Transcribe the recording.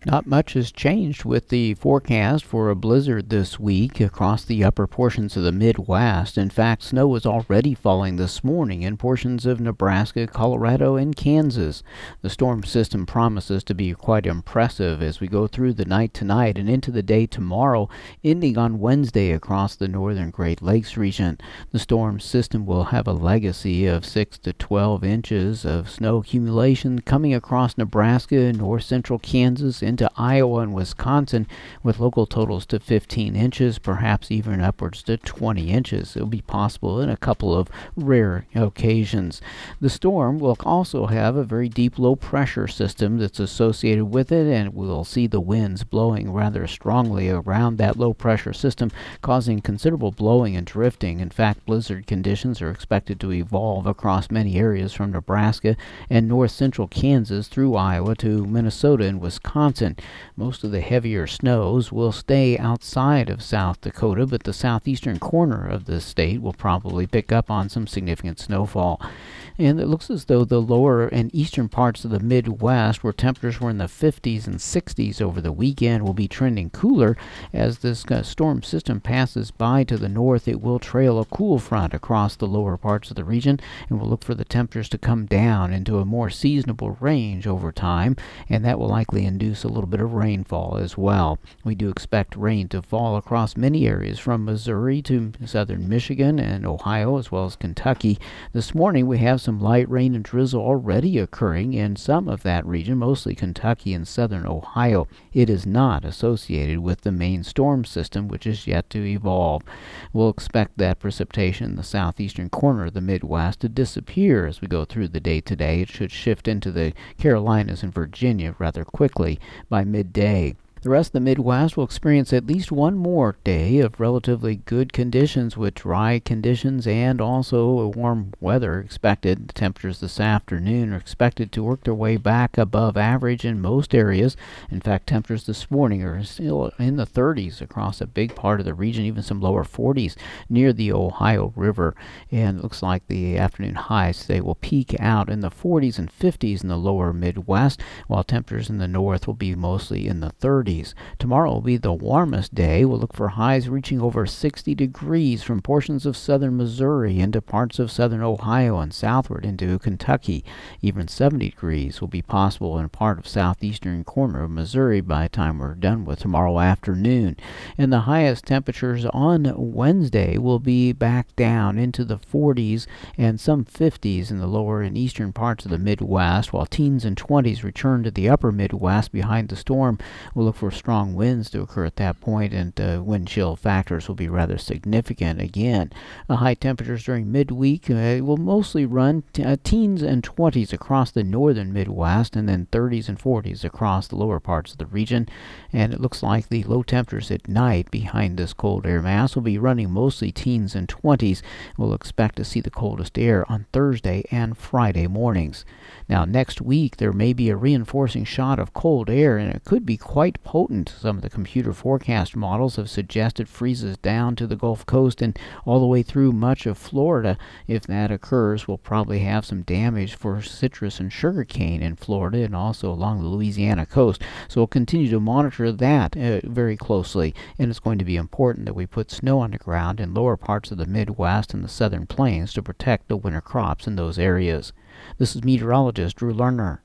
Not much has changed with the forecast for a blizzard this week across the upper portions of the Midwest. In fact, snow is already falling this morning in portions of Nebraska, Colorado, and Kansas. The storm system promises to be quite impressive as we go through the night tonight and into the day tomorrow, ending on Wednesday across the northern Great Lakes region. The storm system will have a legacy of 6 to 12 inches of snow accumulation coming across Nebraska, north central Kansas, into Iowa and Wisconsin, with local totals to 15 inches, perhaps even upwards to 20 inches. It'll be possible in a couple of rare occasions. The storm will also have a very deep low pressure system that's associated with it, and we'll see the winds blowing rather strongly around that low pressure system, causing considerable blowing and drifting. In fact, blizzard conditions are expected to evolve across many areas from Nebraska and north central Kansas through Iowa to Minnesota and Wisconsin. Most of the heavier snows will stay outside of South Dakota, but the southeastern corner of the state will probably pick up on some significant snowfall. And it looks as though the lower and eastern parts of the Midwest, where temperatures were in the 50s and 60s over the weekend, will be trending cooler. As this storm system passes by to the north, it will trail a cool front across the lower parts of the region, and we'll look for the temperatures to come down into a more seasonable range over time, and that will likely induce a little bit of rainfall as well. We do expect rain to fall across many areas from Missouri to southern Michigan and Ohio, as well as Kentucky. This morning we have some light rain and drizzle already occurring in some of that region, mostly Kentucky and southern Ohio. It is not associated with the main storm system, which is yet to evolve. We'll expect that precipitation in the southeastern corner of the Midwest to disappear as we go through the day today. It should shift into the Carolinas and Virginia rather quickly by midday. The rest of the Midwest will experience at least one more day of relatively good conditions with dry conditions and also warm weather expected. The temperatures this afternoon are expected to work their way back above average in most areas. In fact, temperatures this morning are still in the 30s across a big part of the region, even some lower 40s near the Ohio River. And it looks like the afternoon highs, they will peak out in the 40s and 50s in the lower Midwest, while temperatures in the north will be mostly in the 30s. Tomorrow will be the warmest day. We'll look for highs reaching over 60 degrees from portions of southern Missouri into parts of southern Ohio and southward into Kentucky. Even 70 degrees will be possible in a part of southeastern corner of Missouri by the time we're done with tomorrow afternoon. And the highest temperatures on Wednesday will be back down into the 40s and some 50s in the lower and eastern parts of the Midwest, while teens and 20s return to the upper Midwest behind the storm. We'll look for strong winds to occur at that point, and wind chill factors will be rather significant again. High temperatures during midweek will mostly run teens and 20s across the northern Midwest, and then 30s and 40s across the lower parts of the region. And it looks like the low temperatures at night behind this cold air mass will be running mostly teens and 20s. We'll expect to see the coldest air on Thursday and Friday mornings. Now, next week there may be a reinforcing shot of cold air, and it could be quite potent. Some of the computer forecast models have suggested freezes down to the Gulf Coast and all the way through much of Florida. If that occurs, we'll probably have some damage for citrus and sugarcane in Florida and also along the Louisiana coast. So we'll continue to monitor that very closely, and it's going to be important that we put snow on the ground in lower parts of the Midwest and the southern plains to protect the winter crops in those areas. This is meteorologist Drew Lerner.